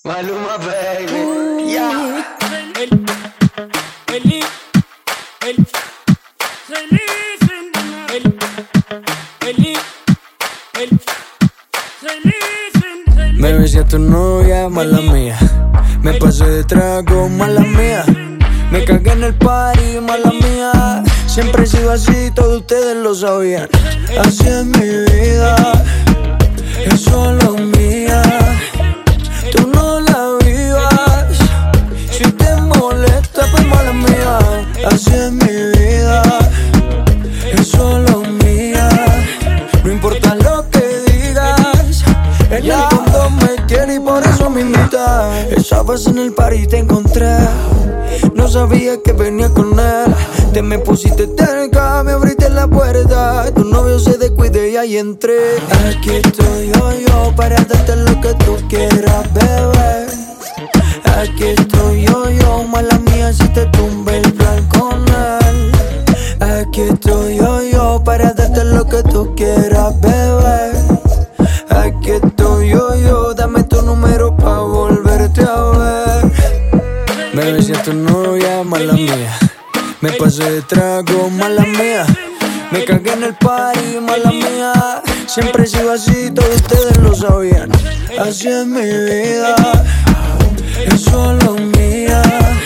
Maluma, baby. Yeah. Me besé a tu novia, mala mía. Me pasé de trago, mala mía. Me cagué en el party, mala mía. Siempre he sido así, todos ustedes lo sabían. Así es mi vida, es solo mía. Tú no la vivas, si te molesta, pues mala mía. Así es mi vida, es solo mía. No importa lo que digas, en el fondo me quiere y por eso me invita. Estabas en el party y te encontré, no sabía que venía con él. Te me pusiste cerca, me abriste la puerta. Tu novio se descuide y ahí entré. Aquí estoy yo para darte lo que tú quieras, bebé. Aquí estoy yo, mala mía si te tumbe el plan con él. Aquí estoy yo para darte lo que tú quieras, bebé. Aquí estoy yo, dame tu número pa' volverte a ver. Me besé a tu novia, mala mía. Me pasé de trago, mala mía. Me cagué en el party, mala mía. Siempre he sido así, todos ustedes lo sabían. Así es mi vida, es solo mía.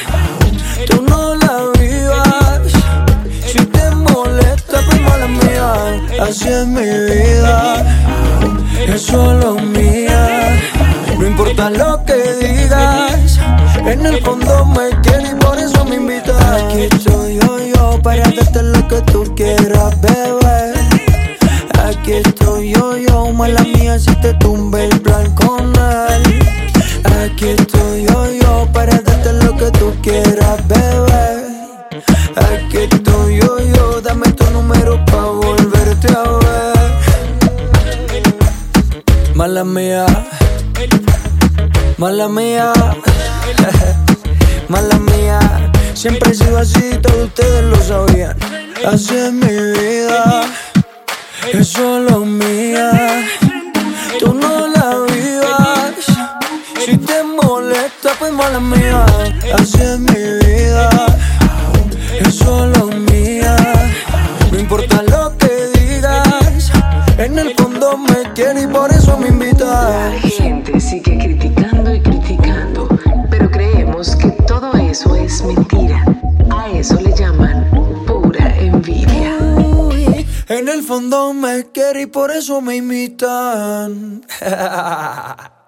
Tú no la vivas, si te molesta, pues mala mía. Así es mi vida, es solo mía. No importa lo que digas, en el fondo me quiere y por eso me invita. Aquí estoy yo para darte lo que tú quieras, bebé. Aquí estoy yo, mala mía si te tumbe el plan con él. Aquí estoy yo para darte lo que tú quieras, bebé. Aquí estoy yo, dame tu número pa' volverte a ver. Mala mía, mala mía, mala mía. Siempre he sido así, todos ustedes lo sabían. Así es mi vida, es solo mía. Tú no la vivas, si te molesta, pues mala mía. Así es mi vida, es solo mía. No importa lo que digas, en el fondo me quiere y por eso me invita. La gente sigue criticando y criticando, pero creemos que todo eso es mentira. A eso le llaman pura envidia. En el fondo me quiere y por eso me imitan.